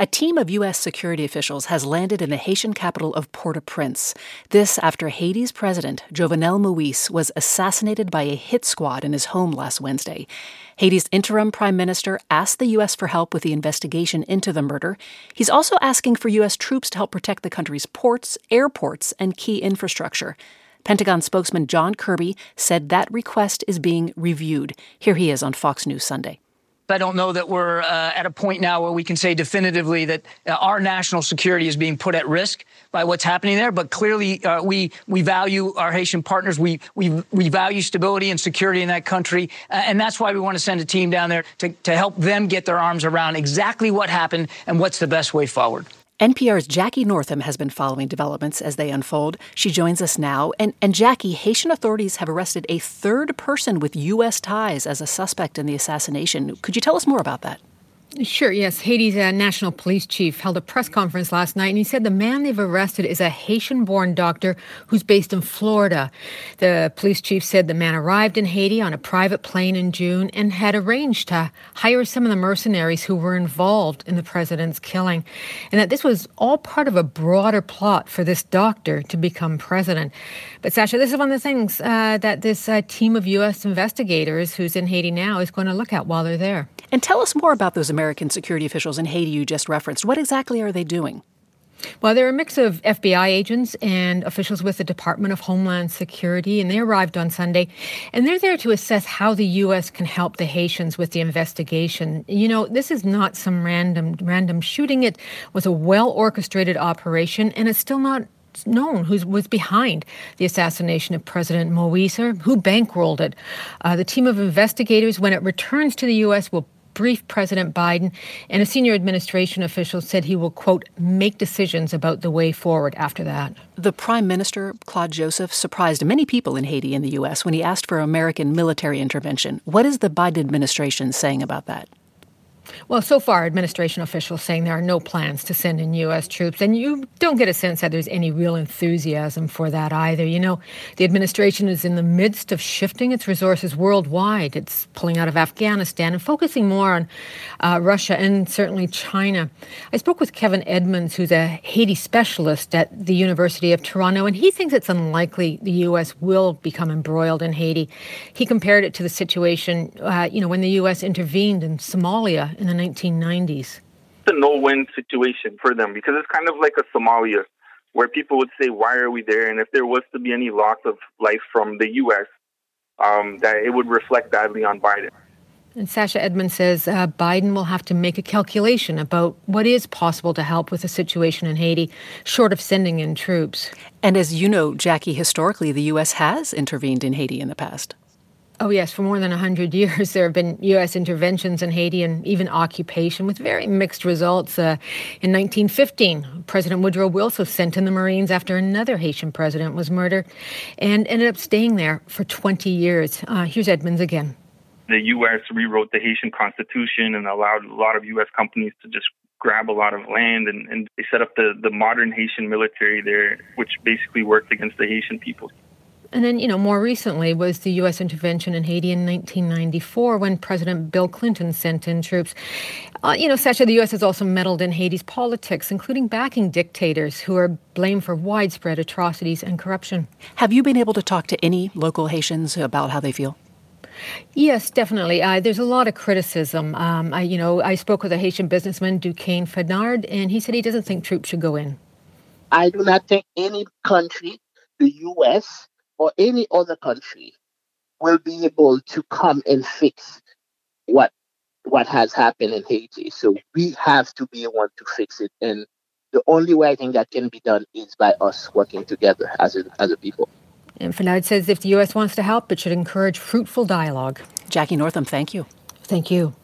A team of U.S. security officials has landed in the Haitian capital of Port-au-Prince. This after Haiti's president, Jovenel Moïse, was assassinated by a hit squad in his home last Wednesday. Haiti's interim prime minister asked the U.S. for help with the investigation into the murder. He's also asking for U.S. troops to help protect the country's ports, airports, and key infrastructure. Pentagon spokesman John Kirby said that request is being reviewed. Here he is on Fox News Sunday. I don't know that we're at a point now where we can say definitively that our national security is being put at risk by what's happening there. But clearly, we value our Haitian partners. We value stability and security in that country. And that's why we want to send a team down there to help them get their arms around exactly what happened and what's the best way forward. NPR's Jackie Northam has been following developments as they unfold. She joins us now. And Jackie, Haitian authorities have arrested a third person with U.S. ties as a suspect in the assassination. Could you tell us more about that? Sure, yes. Haiti's national police chief held a press conference last night, and he said the man they've arrested is a Haitian-born doctor who's based in Florida. The police chief said the man arrived in Haiti on a private plane in June and had arranged to hire some of the mercenaries who were involved in the president's killing, and that this was all part of a broader plot for this doctor to become president. But, Sasha, this is one of the things that this team of U.S. investigators who's in Haiti now is going to look at while they're there. And tell us more about those American security officials in Haiti you just referenced. What exactly are they doing? Well, they're a mix of FBI agents and officials with the Department of Homeland Security, and they arrived on Sunday. And they're there to assess how the U.S. can help the Haitians with the investigation. You know, this is not some random shooting. It was a well-orchestrated operation, and it's still not known who was behind the assassination of President Moïse or who bankrolled it. The team of investigators, when it returns to the U.S., will brief President Biden, and a senior administration official said he will, quote, make decisions about the way forward after that. The Prime Minister, Claude Joseph, surprised many people in Haiti and the U.S. when he asked for American military intervention. What is the Biden administration saying about that? Well, so far, administration officials saying there are no plans to send in U.S. troops, and you don't get a sense that there's any real enthusiasm for that either. You know, the administration is in the midst of shifting its resources worldwide. It's pulling out of Afghanistan and focusing more on Russia and certainly China. I spoke with Kevin Edmonds, who's a Haiti specialist at the University of Toronto, and he thinks it's unlikely the U.S. will become embroiled in Haiti. He compared it to the situation, when the U.S. intervened in Somalia in the 1990s. It's a no-win situation for them because it's kind of like a Somalia where people would say, why are we there? And if there was to be any loss of life from the U.S., that it would reflect badly on Biden. And Sasha Edmonds says Biden will have to make a calculation about what is possible to help with the situation in Haiti, short of sending in troops. And as you know, Jackie, historically, the U.S. has intervened in Haiti in the past. Oh, yes. For more than 100 years, there have been U.S. interventions in Haiti and even occupation with very mixed results. In 1915, President Woodrow Wilson sent in the Marines after another Haitian president was murdered and ended up staying there for 20 years. Here's Edmonds again. The U.S. rewrote the Haitian Constitution and allowed a lot of U.S. companies to just grab a lot of land, and they set up the modern Haitian military there, which basically worked against the Haitian people. And then, more recently was the U.S. intervention in Haiti in 1994 when President Bill Clinton sent in troops. Sasha, the U.S. has also meddled in Haiti's politics, including backing dictators who are blamed for widespread atrocities and corruption. Have you been able to talk to any local Haitians about how they feel? Yes, definitely. There's a lot of criticism. I spoke with a Haitian businessman, Duquesne Fenard, and he said he doesn't think troops should go in. I do not think any country, the U.S., or any other country will be able to come and fix what has happened in Haiti. So we have to be able to fix it. And the only way I think that can be done is by us working together as a people. And Fenard says if the U.S. wants to help, it should encourage fruitful dialogue. Jackie Northam, thank you. Thank you.